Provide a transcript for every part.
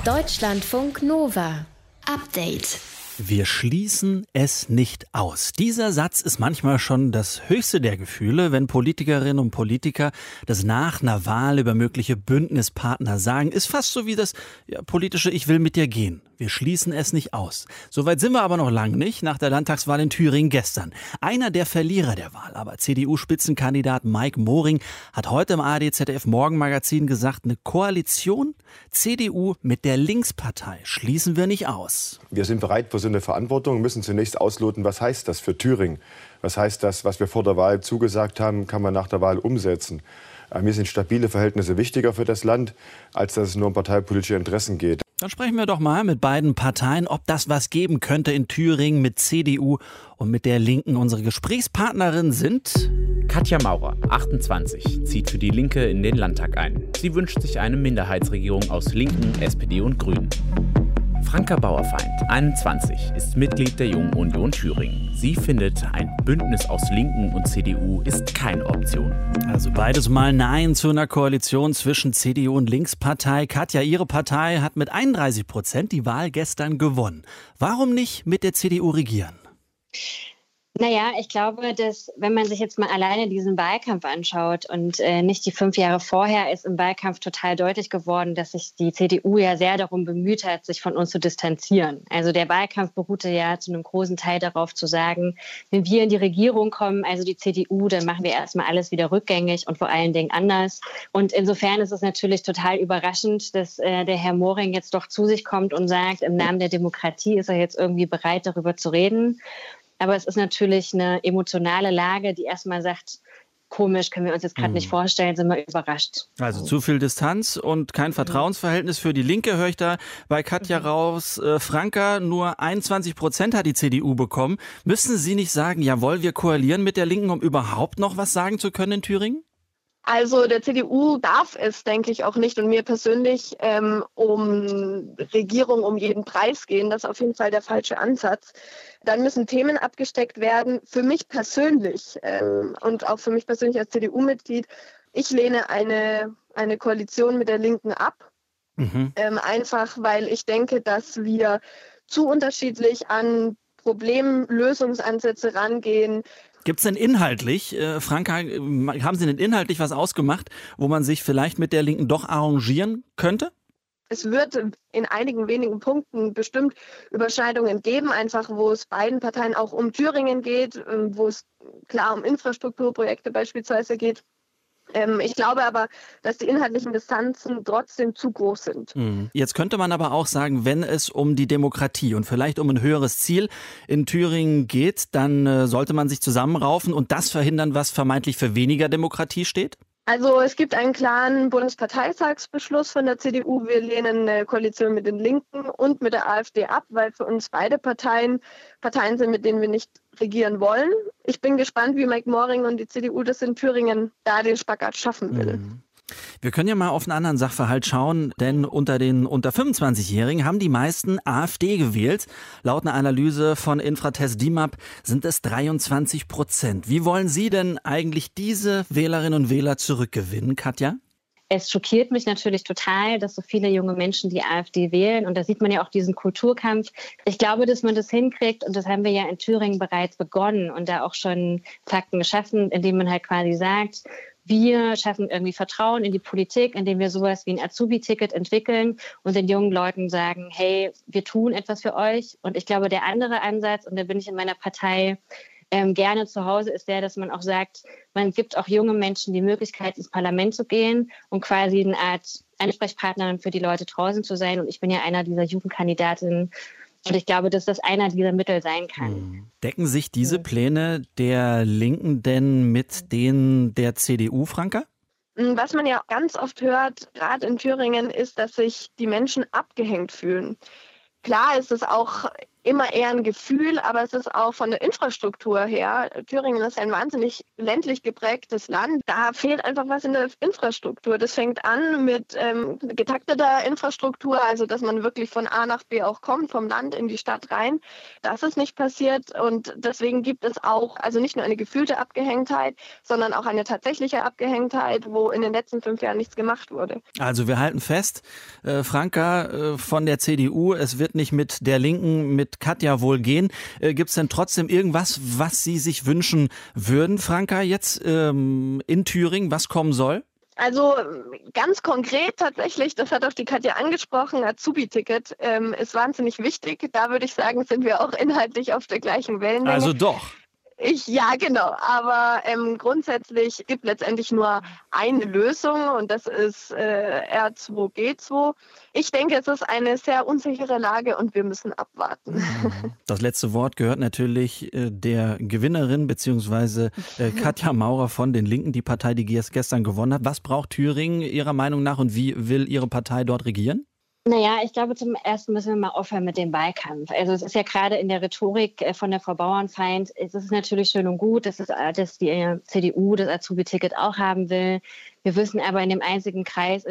Deutschlandfunk Nova. Update. Wir schließen es nicht aus. Dieser Satz ist manchmal schon das höchste der Gefühle, wenn Politikerinnen und Politiker das nach einer Wahl über mögliche Bündnispartner sagen. Ist fast so wie das politische Ich will mit dir gehen. Wir schließen es nicht aus. Soweit sind wir aber noch lange nicht, nach der Landtagswahl in Thüringen gestern. Einer der Verlierer der Wahl, aber CDU-Spitzenkandidat Mike Moring, hat heute im ARD/ZDF-Morgenmagazin gesagt, eine Koalition CDU mit der Linkspartei schließen wir nicht aus. Wir sind bereit für so eine Verantwortung, müssen zunächst ausloten, was heißt das für Thüringen? Was heißt das, was wir vor der Wahl zugesagt haben, kann man nach der Wahl umsetzen? Mir sind stabile Verhältnisse wichtiger für das Land, als dass es nur um parteipolitische Interessen geht. Dann sprechen wir doch mal mit beiden Parteien, ob das was geben könnte in Thüringen mit CDU und mit der Linken. Unsere Gesprächspartnerin sind Katja Maurer, 28, zieht für die Linke in den Landtag ein. Sie wünscht sich eine Minderheitsregierung aus Linken, SPD und Grünen. Franka Bauerfeind, 21, ist Mitglied der Jungen Union Thüringen. Sie findet, ein Bündnis aus Linken und CDU ist keine Option. Also beides mal Nein zu einer Koalition zwischen CDU und Linkspartei. Katja, Ihre Partei hat mit 31% die Wahl gestern gewonnen. Warum nicht mit der CDU regieren? Naja, ich glaube, dass wenn man sich jetzt mal alleine diesen Wahlkampf anschaut und nicht die 5 Jahre vorher, ist im Wahlkampf total deutlich geworden, dass sich die CDU ja sehr darum bemüht hat, sich von uns zu distanzieren. Also der Wahlkampf beruhte ja zu einem großen Teil darauf zu sagen, wenn wir in die Regierung kommen, also die CDU, dann machen wir erstmal alles wieder rückgängig und vor allen Dingen anders. Und insofern ist es natürlich total überraschend, dass der Herr Moring jetzt doch zu sich kommt und sagt, im Namen der Demokratie ist er jetzt irgendwie bereit, darüber zu reden. Aber es ist natürlich eine emotionale Lage, die erstmal sagt, komisch, können wir uns jetzt gerade nicht vorstellen, sind wir überrascht. Also zu viel Distanz und kein Vertrauensverhältnis für die Linke, höre ich da bei Katja raus. Franka, nur 21% hat die CDU bekommen. Müssen Sie nicht sagen, jawohl, wir koalieren mit der Linken, um überhaupt noch was sagen zu können in Thüringen? Also der CDU darf es, denke ich, auch nicht und mir persönlich um Regierung um jeden Preis gehen. Das ist auf jeden Fall der falsche Ansatz. Dann müssen Themen abgesteckt werden. Für mich persönlich und auch für mich persönlich als CDU-Mitglied, ich lehne eine Koalition mit der Linken ab. Einfach, weil ich denke, dass wir zu unterschiedlich an Problemlösungsansätze rangehen. Gibt es denn inhaltlich, Franka, haben Sie denn inhaltlich was ausgemacht, wo man sich vielleicht mit der Linken doch arrangieren könnte? Es wird in einigen wenigen Punkten bestimmt Überschneidungen geben, einfach wo es beiden Parteien auch um Thüringen geht, wo es klar um Infrastrukturprojekte beispielsweise geht. Ich glaube aber, dass die inhaltlichen Distanzen trotzdem zu groß sind. Jetzt könnte man aber auch sagen, wenn es um die Demokratie und vielleicht um ein höheres Ziel in Thüringen geht, dann sollte man sich zusammenraufen und das verhindern, was vermeintlich für weniger Demokratie steht? Also es gibt einen klaren Bundesparteitagsbeschluss von der CDU. Wir lehnen eine Koalition mit den Linken und mit der AfD ab, weil für uns beide Parteien sind, mit denen wir nicht regieren wollen. Ich bin gespannt, wie Mike Moring und die CDU das in Thüringen da den Spagat schaffen will. Wir können ja mal auf einen anderen Sachverhalt schauen, denn unter den unter 25-Jährigen haben die meisten AfD gewählt. Laut einer Analyse von Infratest DIMAP sind es 23%. Wie wollen Sie denn eigentlich diese Wählerinnen und Wähler zurückgewinnen, Katja? Es schockiert mich natürlich total, dass so viele junge Menschen die AfD wählen. Und da sieht man ja auch diesen Kulturkampf. Ich glaube, dass man das hinkriegt. Und das haben wir ja in Thüringen bereits begonnen und da auch schon Fakten geschaffen, indem man halt quasi sagt, wir schaffen irgendwie Vertrauen in die Politik, indem wir sowas wie ein Azubi-Ticket entwickeln und den jungen Leuten sagen, hey, wir tun etwas für euch. Und ich glaube, der andere Ansatz, und da bin ich in meiner Partei gerne zu Hause, ist der, dass man auch sagt, man gibt auch junge Menschen die Möglichkeit, ins Parlament zu gehen und quasi eine Art Ansprechpartnerin für die Leute draußen zu sein. Und ich bin ja einer dieser Jugendkandidatinnen. Und ich glaube, dass das einer dieser Mittel sein kann. Decken sich diese Pläne der Linken denn mit denen der CDU, Franka? Was man ja ganz oft hört, gerade in Thüringen, ist, dass sich die Menschen abgehängt fühlen. Klar ist es auch immer eher ein Gefühl, aber es ist auch von der Infrastruktur her. Thüringen ist ein wahnsinnig ländlich geprägtes Land. Da fehlt einfach was in der Infrastruktur. Das fängt an mit getakteter Infrastruktur, also dass man wirklich von A nach B auch kommt, vom Land in die Stadt rein. Das ist nicht passiert und deswegen gibt es auch, also nicht nur eine gefühlte Abgehängtheit, sondern auch eine tatsächliche Abgehängtheit, wo in den letzten 5 Jahren nichts gemacht wurde. Also wir halten fest, Franka von der CDU, es wird nicht mit der Linken, mit Katja wohl gehen. Gibt es denn trotzdem irgendwas, was Sie sich wünschen würden, Franka, jetzt in Thüringen, was kommen soll? Also ganz konkret tatsächlich, das hat auch die Katja angesprochen, Azubi-Ticket ist wahnsinnig wichtig. Da würde ich sagen, sind wir auch inhaltlich auf der gleichen Wellenlänge. Also doch. Ja, genau. Aber grundsätzlich gibt letztendlich nur eine Lösung und das ist R2G2. Ich denke, es ist eine sehr unsichere Lage und wir müssen abwarten. Das letzte Wort gehört natürlich der Gewinnerin bzw. Katja Maurer von den Linken, die Partei, die gestern gewonnen hat. Was braucht Thüringen Ihrer Meinung nach und wie will Ihre Partei dort regieren? Naja, ich glaube, zum Ersten müssen wir mal aufhören mit dem Wahlkampf. Also es ist ja gerade in der Rhetorik von der Frau Bauernfeind, es ist natürlich schön und gut, dass die CDU das Azubi-Ticket auch haben will. Wir wissen aber in dem einzigen Kreis,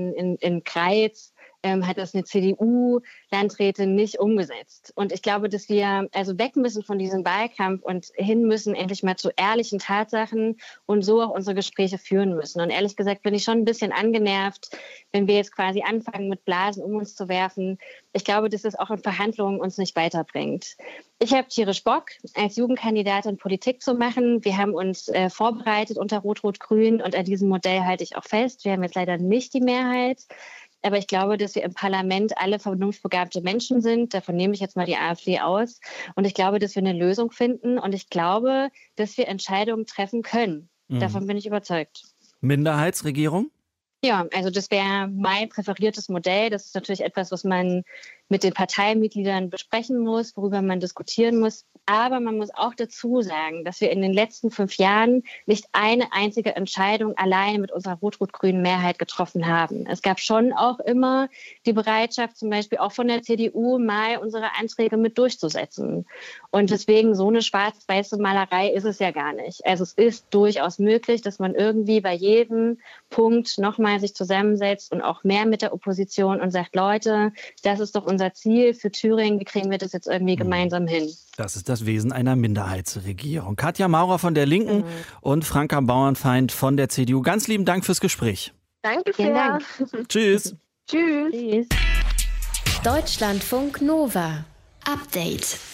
in Greiz, hat das eine CDU-Landrätin nicht umgesetzt. Und ich glaube, dass wir also weg müssen von diesem Wahlkampf und hin müssen endlich mal zu ehrlichen Tatsachen und so auch unsere Gespräche führen müssen. Und ehrlich gesagt bin ich schon ein bisschen angenervt, wenn wir jetzt quasi anfangen, mit Blasen um uns zu werfen. Ich glaube, dass das auch in Verhandlungen uns nicht weiterbringt. Ich habe tierisch Bock, als Jugendkandidatin Politik zu machen. Wir haben uns vorbereitet unter Rot-Rot-Grün und an diesem Modell halte ich auch fest. Wir haben jetzt leider nicht die Mehrheit. Aber ich glaube, dass wir im Parlament alle vernunftbegabte Menschen sind. Davon nehme ich jetzt mal die AfD aus. Und ich glaube, dass wir eine Lösung finden. Und ich glaube, dass wir Entscheidungen treffen können. Davon bin ich überzeugt. Minderheitsregierung? Ja, also das wäre mein präferiertes Modell. Das ist natürlich etwas, was man mit den Parteimitgliedern besprechen muss, worüber man diskutieren muss. Aber man muss auch dazu sagen, dass wir in den letzten 5 Jahren nicht eine einzige Entscheidung alleine mit unserer rot-rot-grünen Mehrheit getroffen haben. Es gab schon auch immer die Bereitschaft, zum Beispiel auch von der CDU, mal unsere Anträge mit durchzusetzen. Und deswegen so eine schwarz-weiße Malerei ist es ja gar nicht. Also es ist durchaus möglich, dass man irgendwie bei jedem Punkt nochmal sich zusammensetzt und auch mehr mit der Opposition und sagt, Leute, das ist doch unser Ziel für Thüringen, wie kriegen wir das jetzt irgendwie gemeinsam hin? Das ist das Wesen einer Minderheitsregierung. Katja Maurer von der Linken und Franka Bauernfeind von der CDU. Ganz lieben Dank fürs Gespräch. Danke Vielen sehr. Dank. Tschüss. Tschüss. Tschüss. Deutschlandfunk Nova. Update.